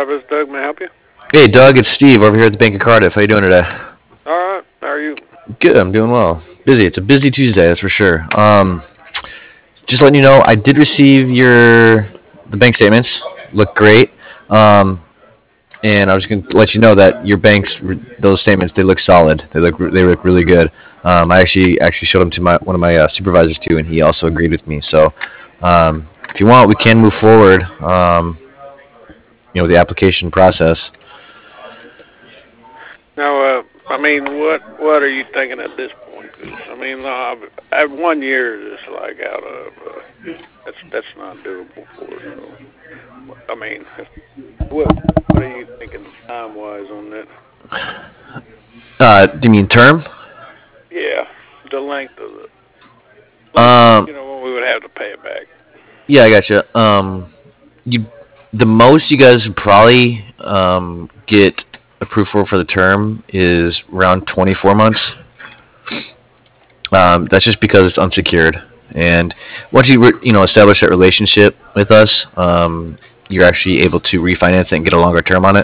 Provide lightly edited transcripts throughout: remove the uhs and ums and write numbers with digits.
This is Doug. May I help you? Hey, Doug, it's Steve over here at the Bank of Cardiff. How you doing today? All right. How are you? Good, I'm doing well. Busy. It's a busy Tuesday, that's for sure. Just letting you know, I did receive the bank statements. Look great. Um, and I was going to let you know that your those statements, they look solid. They look really good. I actually showed them to my one of my supervisors too, and he also agreed with me. So, if you want, we can move forward. With the application process. Now, what are you thinking at this point? 'Cause, at 1 year is like out of that's not doable for us. So, I mean, what are you thinking time wise on that? Do you mean term? Yeah, the length of the Um, when we would have to pay it back. yeah, I gotcha. You the most you guys would probably get approved for the term is around 24 months. That's just because it's unsecured, and once establish that relationship with us, you're actually able to refinance it and get a longer term on it.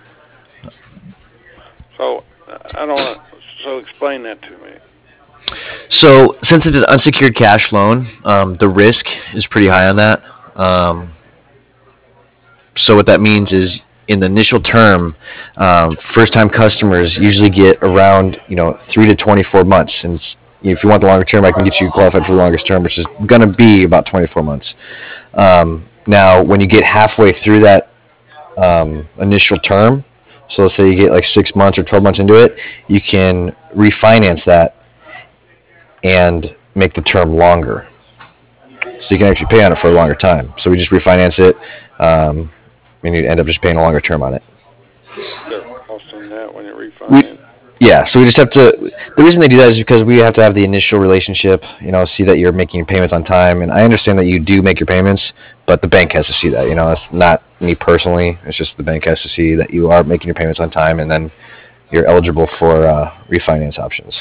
So I don't. So explain that to me. So since it's an unsecured cash loan, the risk is pretty high on that. Um, so what that means is in the initial term, first-time customers usually get around 3 to 24 months. And if you want the longer term, I can get you qualified for the longest term, which is going to be about 24 months. Now, when you get halfway through that initial term, so let's say you get like 6 months or 12 months into it, you can refinance that and make the term longer. So you can actually pay on it for a longer time. So we just refinance it, and you end up just paying a longer term on it. They're costing that when you We, refinance. yeah, so we just have to. The reason they do that is because we have to have the initial relationship. See that you're making your payments on time, and I understand that you do make your payments, but the bank has to see that. It's not me personally. It's just the bank has to see that you are making your payments on time, and then you're eligible for refinance options.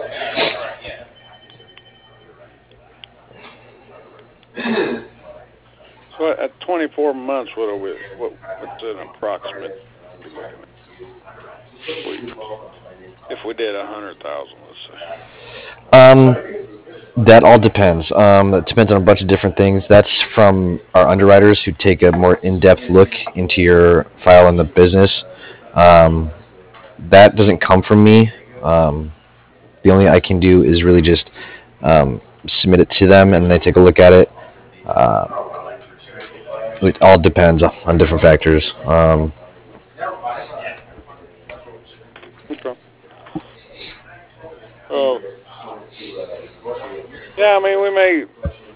So at 24 months, what are we? What's an approximate be looking at if we did 100,000, let's say. Um, that all depends. It depends on a bunch of different things. That's from our underwriters who take a more in-depth look into your file in the business. Um, that doesn't come from me. The only I can do is really just submit it to them, and they take a look at it. It all depends on different factors. Okay. Well, yeah, we may.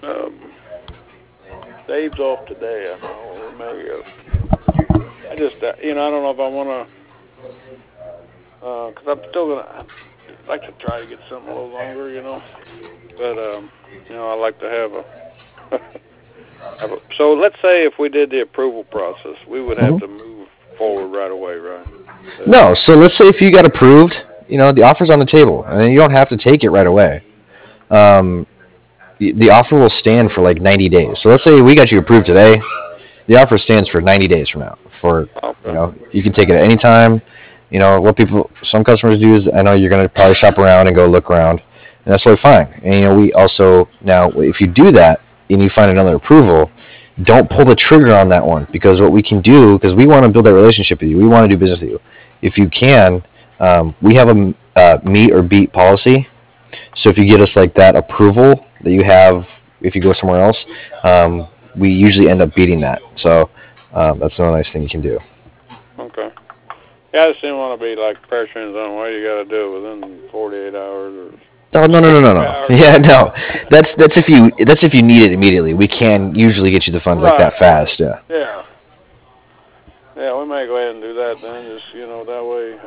Dave's off today. I know. We may. I just, I don't know if I want to, because I'm still gonna. I'd like to try to get something a little longer. But I like to have a. So let's say if we did the approval process, we would have to move forward right away, right? No, so let's say if you got approved, the offer's on the table, and you don't have to take it right away. Um, the offer will stand for like 90 days. So let's say we got you approved today. The offer stands for 90 days from now. Okay. You can take it at any time. Some customers do is I know you're going to probably shop around and go look around, and that's totally fine. And we also now if you do that and you find another approval, don't pull the trigger on that one because what we can do because we want to build that relationship with you. We want to do business with you. If you can, we have a meet or beat policy. So if you get us like that approval that you have, if you go somewhere else, we usually end up beating that. So that's another nice thing you can do. Okay. Yeah, I just didn't want to be like pressuring on what you got to do within 48 hours or. Oh, no. Hours. Yeah, no. That's if you need it immediately. We can usually get you the funds like that fast. Yeah. Yeah. Yeah, we may go ahead and do that then. Just that way,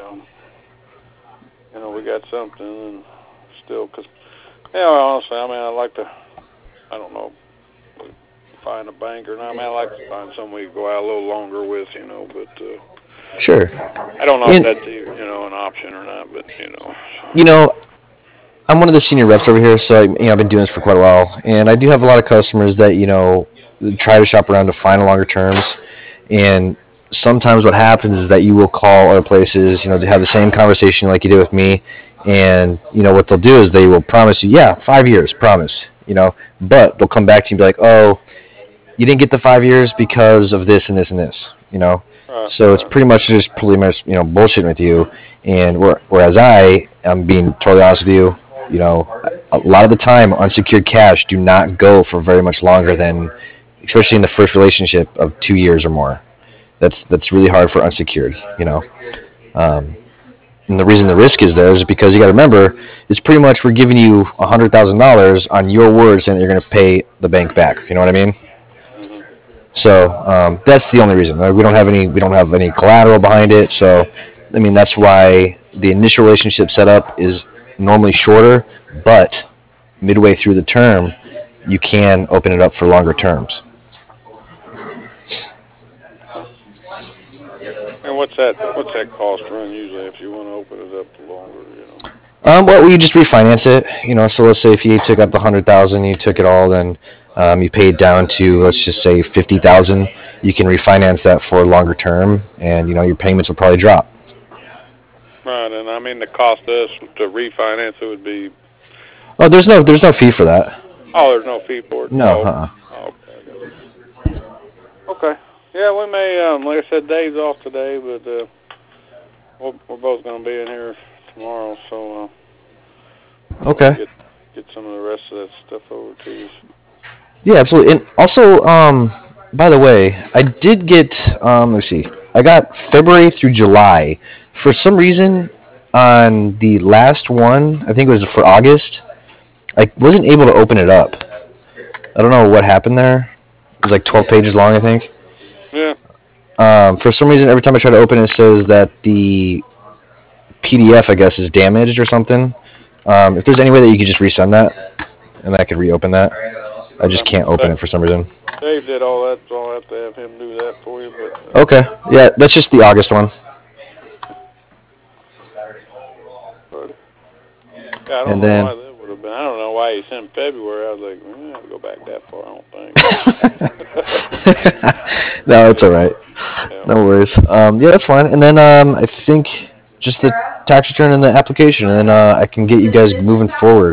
we got something and still because. Yeah, honestly, I like to. I don't know. Find a bank or not. I like to find someone we can go out a little longer with, but. Sure. I don't know if that's an option or not, but I'm one of the senior reps over here, so I've been doing this for quite a while, and I do have a lot of customers that try to shop around to find longer terms, and sometimes what happens is that you will call other places, to have the same conversation like you did with me, and what they'll do is they will promise you, yeah, 5 years, promise, but they'll come back to you and be like, oh, you didn't get the 5 years because of this and this and this. So it's pretty much bullshitting with you, and whereas I am being totally honest with you, a lot of the time unsecured cash do not go for very much longer than, especially in the first relationship, of 2 years or more. That's really hard for unsecured. And the reason the risk is there is because you got to remember, it's pretty much we're giving you $100,000 on your word saying that you're going to pay the bank back. You know what I mean? Mhm. So that's the only reason. We don't have any collateral behind it. So I mean that's why the initial relationship setup is normally shorter, but midway through the term, you can open it up for longer terms. And what's that cost run usually if you want to open it up longer? Well, you just refinance it. So let's say if you took out the 100,000, you took it all, then you paid down to, let's just say, 50,000. You can refinance that for a longer term, and your payments will probably drop. Right, and I mean the cost to us to refinance it would be. Oh, there's no fee for that. Oh, there's no fee for it. No. Oh, okay. Okay. Yeah, we may. Like I said, Dave's off today, but we're both going to be in here tomorrow, so Okay. get some of the rest of that stuff over to you. Yeah, absolutely. And also, by the way, I did get. Let's see. I got February through July. For some reason, on the last one, I think it was for August, I wasn't able to open it up. I don't know what happened there. It was like 12 pages long, I think. Yeah. For some reason, every time I try to open it, it says that the PDF, I guess, is damaged or something. If there's any way that you could just resend that, and I could reopen that, I just can't open it for some reason. Dave did all that, so I'll have to have him do that for you. But Okay, yeah, that's just the August one. I don't And know then- why that would have been. I don't know why he sent February. I was like, I have to go back that far. I don't think. No, it's all right. Yeah. No worries. Yeah, that's fine. And then I think just the tax return and the application, and then I can get you guys moving forward.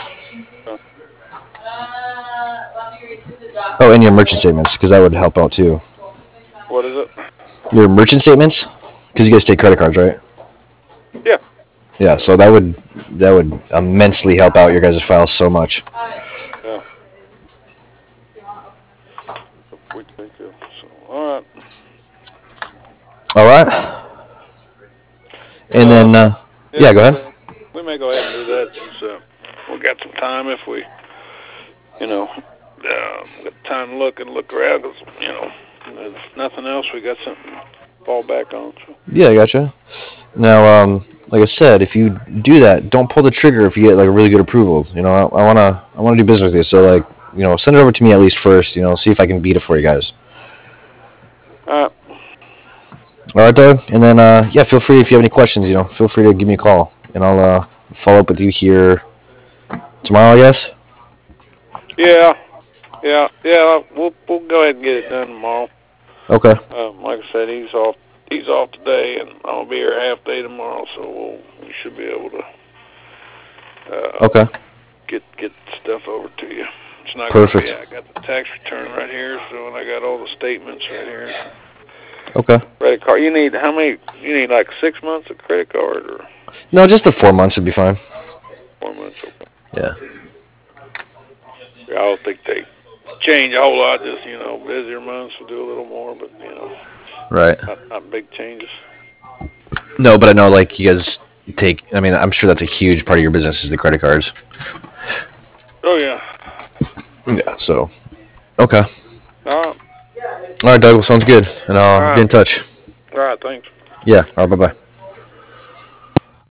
Oh, and your merchant statements, because that would help out too. What is it? Your merchant statements, because you guys take credit cards, right? Yeah. Yeah, so that would immensely help out your guys' files so much. Yeah. We take it. So, all right. All right. And then, yeah, go ahead. We may go ahead and do that since we got some time. If we, got time to look around. Cause, if nothing else, we got something to fall back on. So. Yeah, I gotcha. Now, like I said, if you do that, don't pull the trigger if you get like a really good approval. I wanna do business with you. So like, send it over to me at least first. See if I can beat it for you guys. All right. All right, Doug. And then, yeah, feel free if you have any questions. Feel free to give me a call, and I'll follow up with you here tomorrow, I guess. Yeah. We'll go ahead and get it done tomorrow. Okay. Like I said, he's off. He's off today, and I'll be here half day tomorrow, so we should be able to. Okay. Get stuff over to you. It's not Perfect. Gonna be, I got the tax return right here, so and I got all the statements right here. Okay. Credit card. You need how many? You need like 6 months of credit card or No, just the 4 months would be fine. 4 months? Okay. Yeah. I don't think they change a whole lot. Just busier months will do a little more, but Right. not big changes. No, but I know like you guys take. I mean, I'm sure that's a huge part of your business is the credit cards. Oh yeah. Yeah. So. Okay. All right. All right, Doug. Well, sounds good, and I'll All right. get in touch. All right. Thanks. Yeah. All right. Bye-bye.